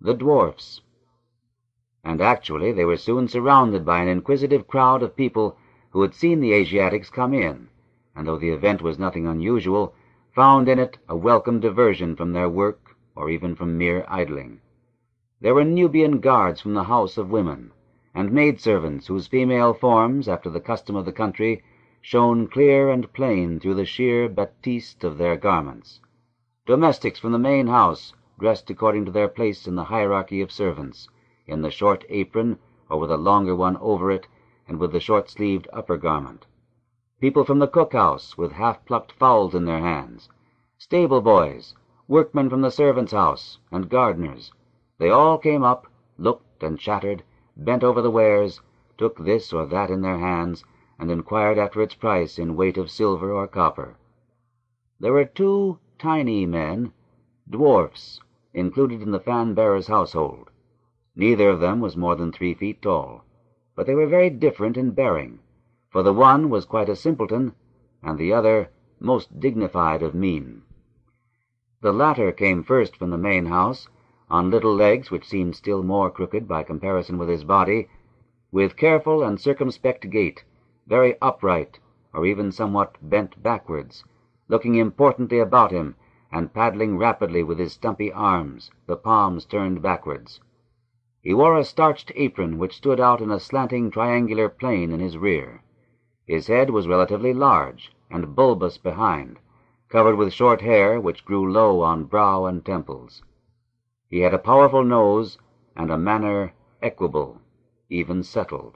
the dwarfs. And actually they were soon surrounded by an inquisitive crowd of people who had seen the Asiatics come in, and though the event was nothing unusual, found in it a welcome diversion from their work or even from mere idling. There were Nubian guards from the House of Women, and maidservants whose female forms, after the custom of the country, shone clear and plain through the sheer batiste of their garments. Domestics from the main house, dressed according to their place in the hierarchy of servants, in the short apron or with a longer one over it, and with the short-sleeved upper garment. People from the cook-house with half-plucked fowls in their hands. Stable boys, workmen from the servants' house, and gardeners. They all came up, looked and chattered, bent over the wares, took this or that in their hands, and inquired after its price in weight of silver or copper. There were 2 tiny men, dwarfs, included in the fan-bearer's household. Neither of them was more than 3 feet tall, but they were very different in bearing, for the one was quite a simpleton, and the other most dignified of mien. The latter came first from the main house, on little legs which seemed still more crooked by comparison with his body, with careful and circumspect gait, very upright, or even somewhat bent backwards, looking importantly about him, and paddling rapidly with his stumpy arms, the palms turned backwards. He wore a starched apron which stood out in a slanting triangular plane in his rear. His head was relatively large and bulbous behind, covered with short hair which grew low on brow and temples. He had a powerful nose and a manner equable, even settled.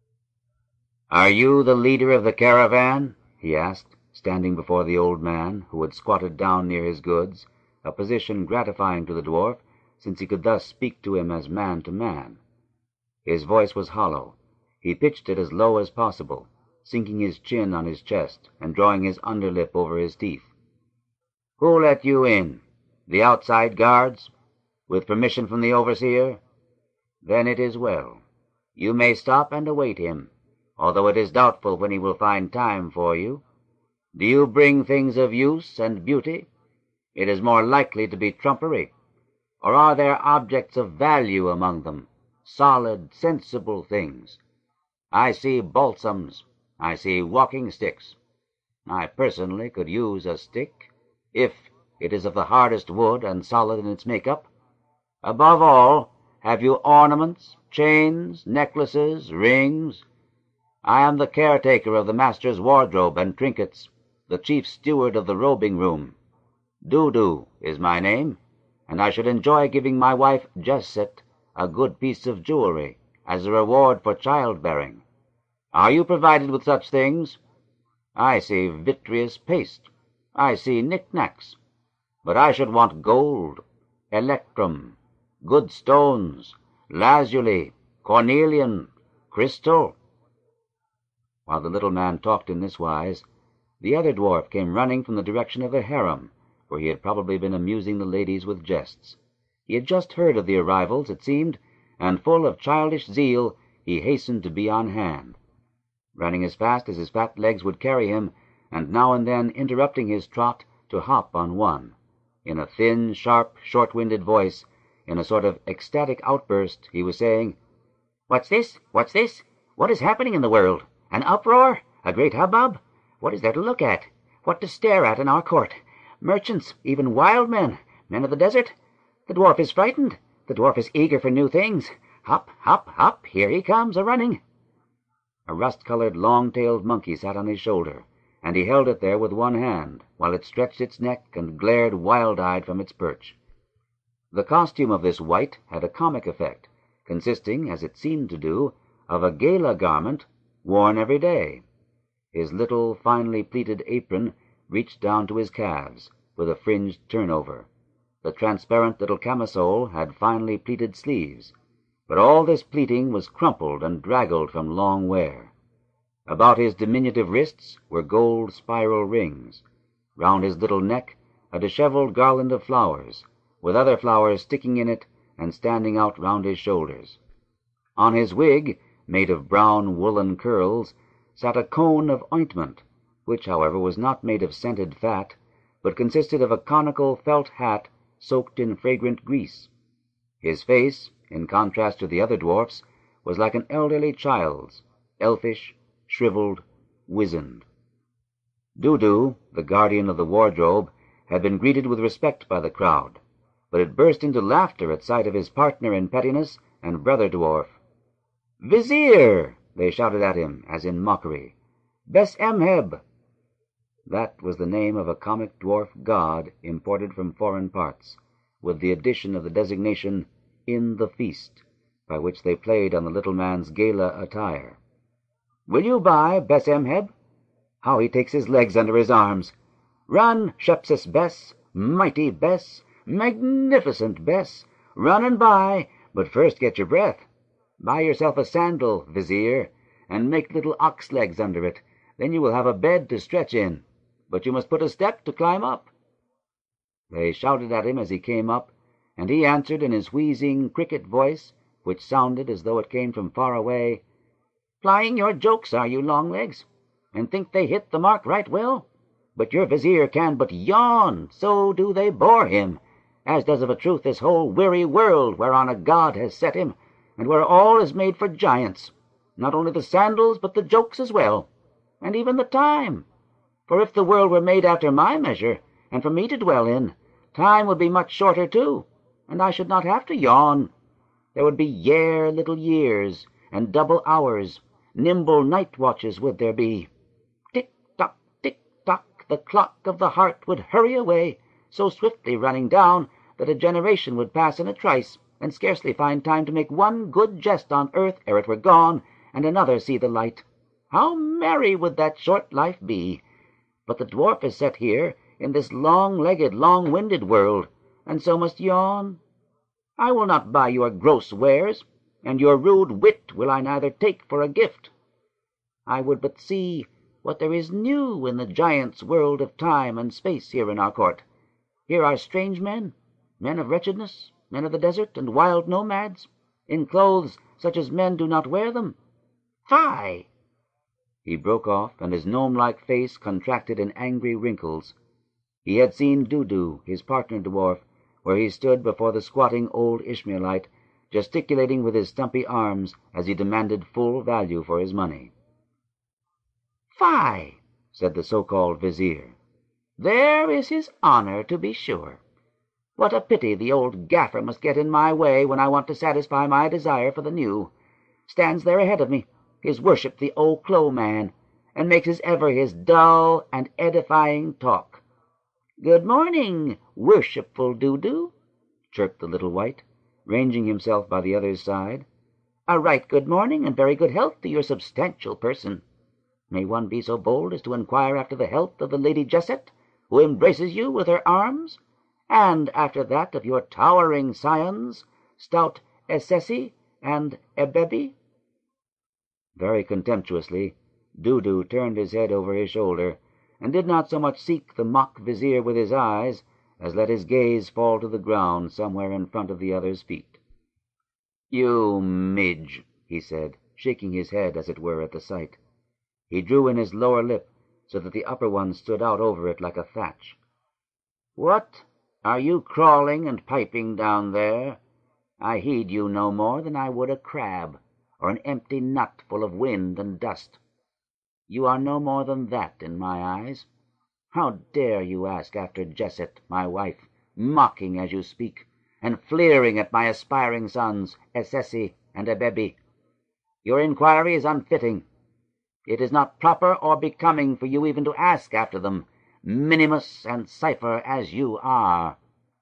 "Are you the leader of the caravan?" he asked, standing before the old man, who had squatted down near his goods, a position gratifying to the dwarf, since he could thus speak to him as man to man. His voice was hollow. He pitched it as low as possible, sinking his chin on his chest and drawing his underlip over his teeth. "Who let you in? The outside guards? With permission from the overseer? Then it is well. You may stop and await him, although it is doubtful when he will find time for you. Do you bring things of use and beauty? It is more likely to be trumpery. Or are there objects of value among them, solid, sensible things? I see balsams. I see walking sticks. I personally could use a stick, if it is of the hardest wood and solid in its make-up. Above all, have you ornaments, chains, necklaces, rings? I am the caretaker of the master's wardrobe and trinkets, the chief steward of the robing room. Dudu is my name, and I should enjoy giving my wife Jesset a good piece of jewelry as a reward for childbearing. Are you provided with such things? I see vitreous paste. I see knick-knacks. But I should want gold, electrum, good stones, lazuli, cornelian, crystal." While the little man talked in this wise, the other dwarf came running from the direction of the harem, where he had probably been amusing the ladies with jests. He had just heard of the arrivals, it seemed, and full of childish zeal he hastened to be on hand, running as fast as his fat legs would carry him, and now and then interrupting his trot to hop on one. In a thin, sharp, short-winded voice, in a sort of ecstatic outburst, he was saying, "What's this? What's this? What is happening in the world? An uproar? A great hubbub? What is there to look at? What to stare at in our court? Merchants, even wild men, men of the desert? The dwarf is frightened. The dwarf is eager for new things. Hop, hop, hop, here he comes, a-running." A rust-colored, long-tailed monkey sat on his shoulder, and he held it there with one hand, while it stretched its neck and glared wild-eyed from its perch. The costume of this wight had a comic effect, consisting, as it seemed to do, of a gala garment worn every day. His little, finely pleated apron reached down to his calves, with a fringed turnover. The transparent little camisole had finely pleated sleeves, but all this pleating was crumpled and draggled from long wear. About his diminutive wrists were gold spiral rings. Round his little neck a disheveled garland of flowers, with other flowers sticking in it and standing out round his shoulders. On his wig, made of brown woolen curls, sat a cone of ointment, which, however, was not made of scented fat, but consisted of a conical felt hat soaked in fragrant grease. His face, in contrast to the other dwarfs, was like an elderly child's, elfish, shriveled, wizened. Dudu, the guardian of the wardrobe, had been greeted with respect by the crowd, but it burst into laughter at sight of his partner in pettiness and brother dwarf. "Vizier!" they shouted at him, as in mockery. "Bes-Emheb!" That was the name of a comic dwarf god imported from foreign parts, with the addition of the designation "in the feast," by which they played on the little man's gala attire. "Will you buy, Bes-Emheb? How he takes his legs under his arms! Run, Shepsis-Bes, mighty Bes, magnificent Bes, run and buy, but first get your breath. Buy yourself a sandal, Vizier, and make little ox legs under it. Then you will have a bed to stretch in, but you must put a step to climb up." They shouted at him as he came up, and he answered in his wheezing cricket voice, which sounded as though it came from far away, "Plying your jokes, are you, Longlegs, and think they hit the mark right well? But your Vizier can but yawn, so do they bore him, as does of a truth this whole weary world whereon a god has set him, and where all is made for giants, not only the sandals but the jokes as well, and even the time. For if the world were made after my measure, and for me to dwell in, time would be much shorter too, and I should not have to yawn. There would be yare little years, and double hours, nimble night watches would there be. Tick-tock, tick-tock, the clock of the heart would hurry away, so swiftly running down that a generation would pass in a trice, and scarcely find time to make one good jest on earth ere it were gone, and another see the light. How merry would that short life be! But the dwarf is set here, in this long-legged, long-winded world, and so must yawn. I will not buy your gross wares, and your rude wit will I neither take for a gift. I would but see what there is new in the giant's world of time and space here in our court. Here are strange men, men of wretchedness, men of the desert, and wild nomads, in clothes such as men do not wear them. Fie!" He broke off, and his gnome-like face contracted in angry wrinkles. He had seen Dudu, his partner dwarf, where he stood before the squatting old Ishmaelite, gesticulating with his stumpy arms as he demanded full value for his money. "Fie!" said the so-called Vizier. "There is his honor, to be sure. What a pity the old gaffer must get in my way when I want to satisfy my desire for the new. Stands there ahead of me, his worship the old clo man, and makes as ever his dull and edifying talk. Good morning, worshipful Dudu," chirped the little wight, ranging himself by the other's side. "A right good morning and very good health to your substantial person. May one be so bold as to inquire after the health of the Lady Jesset, who embraces you with her arms, and after that of your towering scions, stout Essesi and Ebebi?" Very contemptuously, Dudu turned his head over his shoulder, and did not so much seek the mock Vizier with his eyes as let his gaze fall to the ground somewhere in front of the other's feet. "You midge," he said, shaking his head as it were at the sight. He drew in his lower lip so that the upper one stood out over it like a thatch. "What, are you crawling and piping down there? I heed you no more than I would a crab, or an empty nut full of wind and dust. You are no more than that in my eyes. How dare you ask after Jesset, my wife, mocking as you speak, and fleering at my aspiring sons, Essesi and Ebebi? Your inquiry is unfitting. It is not proper or becoming for you even to ask after them, minimus and cipher as you are."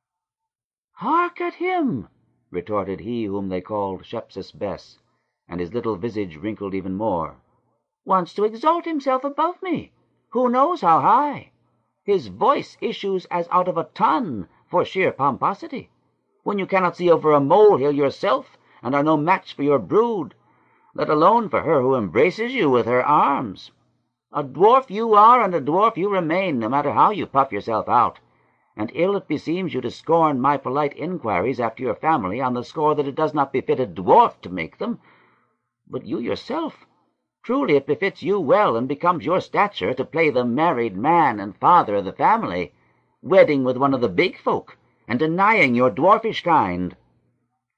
"Hark at him!" retorted he whom they called Shepsis-Bes, and his little visage wrinkled even more. "Wants to exalt himself above me, who knows how high? His voice issues as out of a tun for sheer pomposity, when you cannot see over a molehill yourself, and are no match for your brood, let alone for her who embraces you with her arms. A dwarf you are, and a dwarf you remain, no matter how you puff yourself out, and ill it beseems you to scorn my polite inquiries after your family on the score that it does not befit a dwarf to make them. But you yourself, truly it befits you well and becomes your stature to play the married man and father of the family, wedding with one of the big folk, and denying your dwarfish kind."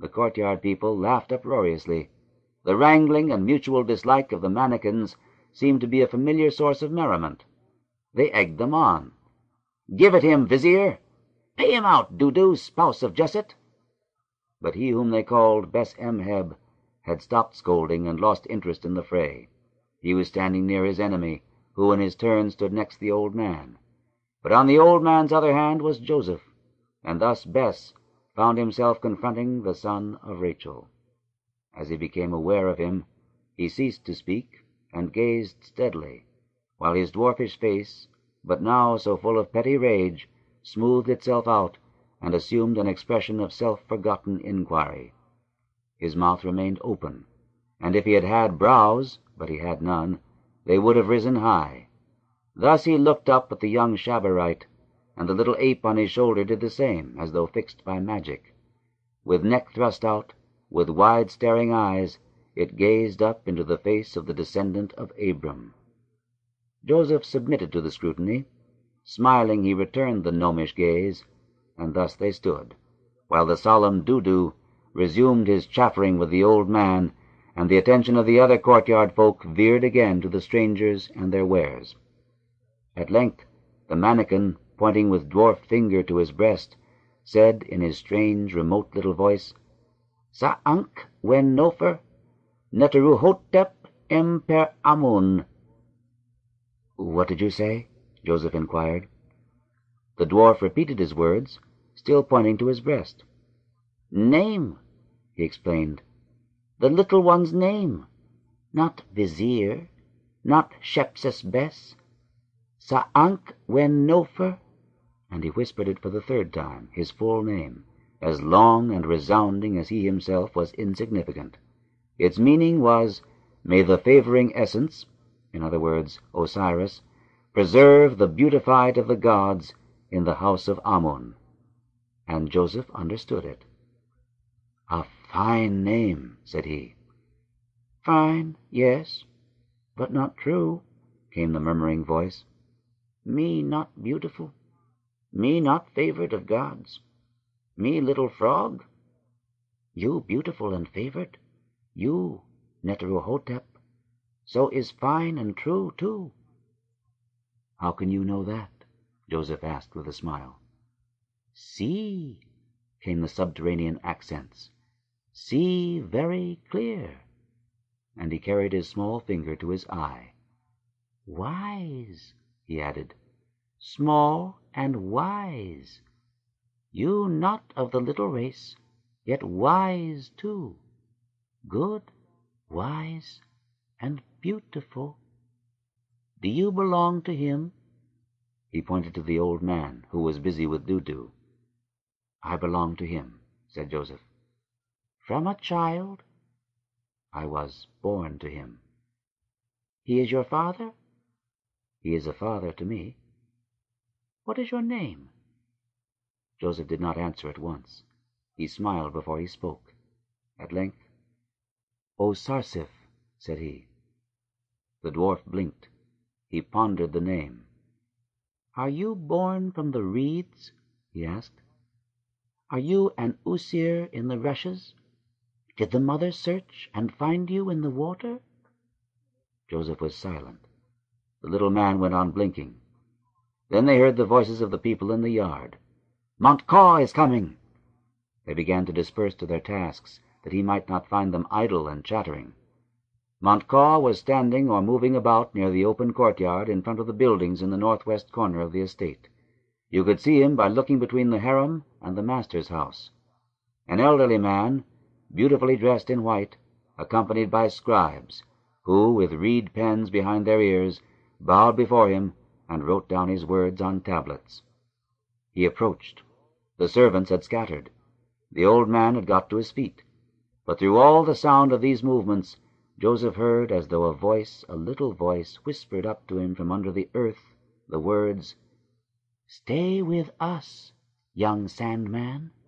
The courtyard people laughed uproariously. The wrangling and mutual dislike of the mannikins seemed to be a familiar source of merriment. They egged them on. "Give it him, Vizier! Pay him out, Dudu, spouse of Jesset!" But he whom they called Bes-Emheb had stopped scolding and lost interest in the fray. He was standing near his enemy, who in his turn stood next the old man. But on the old man's other hand was Joseph, and thus Bes found himself confronting the son of Rachel. As he became aware of him, he ceased to speak and gazed steadily, while his dwarfish face, but now so full of petty rage, smoothed itself out and assumed an expression of self-forgotten inquiry. His mouth remained open, and if he had had brows, but he had none, they would have risen high. Thus he looked up at the young Shabarite, and the little ape on his shoulder did the same, as though fixed by magic. With neck thrust out, with wide staring eyes, it gazed up into the face of the descendant of Abram. Joseph submitted to the scrutiny. Smiling, he returned the gnomish gaze, and thus they stood, while the solemn Dudu resumed his chaffering with the old man, and the attention of the other courtyard folk veered again to the strangers and their wares. At length the mannikin, pointing with dwarfed finger to his breast, said in his strange, remote little voice, "Sa'ank wen nofer, Neteruhotep emper Amun." "What did you say?" Joseph inquired. The dwarf repeated his words, still pointing to his breast. "Name," he explained. "The little one's name. Not Vizier, not Shepses Bes. Sa'ank wen nofer," and he whispered it for the third time, his full name, as long and resounding as he himself was insignificant. Its meaning was, "May the favoring essence," in other words, Osiris, "preserve the beautified of the gods in the house of Amun." And Joseph understood it. "A fine name," said he. "Fine, yes, but not true," came the murmuring voice. "Me not beautiful, me not favored of gods, me little frog. You beautiful and favored, you, Neteruhotep, so is fine and true, too." "How can you know that?" Joseph asked with a smile. "See," came the subterranean accents. "See very clear." And he carried his small finger to his eye. "Wise," he added, "small and wise. You not of the little race, yet wise too. Good, wise, and beautiful. Do you belong to him?" He pointed to the old man, who was busy with Dudu. "I belong to him," said Joseph. "From a child?" "I was born to him." "He is your father?" "He is a father to me." "What is your name?" Joseph did not answer at once. He smiled before he spoke. At length, "O Sarsif," said he. The dwarf blinked. He pondered the name. "Are you born from the reeds?" he asked. "Are you an Usir in the rushes? Did the mother search and find you in the water?" Joseph was silent. The little man went on blinking. Then they heard the voices of the people in the yard. "Montcalm is coming!" They began to disperse to their tasks, that he might not find them idle and chattering. Montcalm was standing or moving about near the open courtyard in front of the buildings in the northwest corner of the estate. You could see him by looking between the harem and the master's house. An elderly man, beautifully dressed in white, accompanied by scribes, who, with reed pens behind their ears, bowed before him and wrote down his words on tablets. He approached. The servants had scattered. The old man had got to his feet. But through all the sound of these movements, Joseph heard, as though a voice, a little voice, whispered up to him from under the earth, the words, "Stay with us, young Sandman."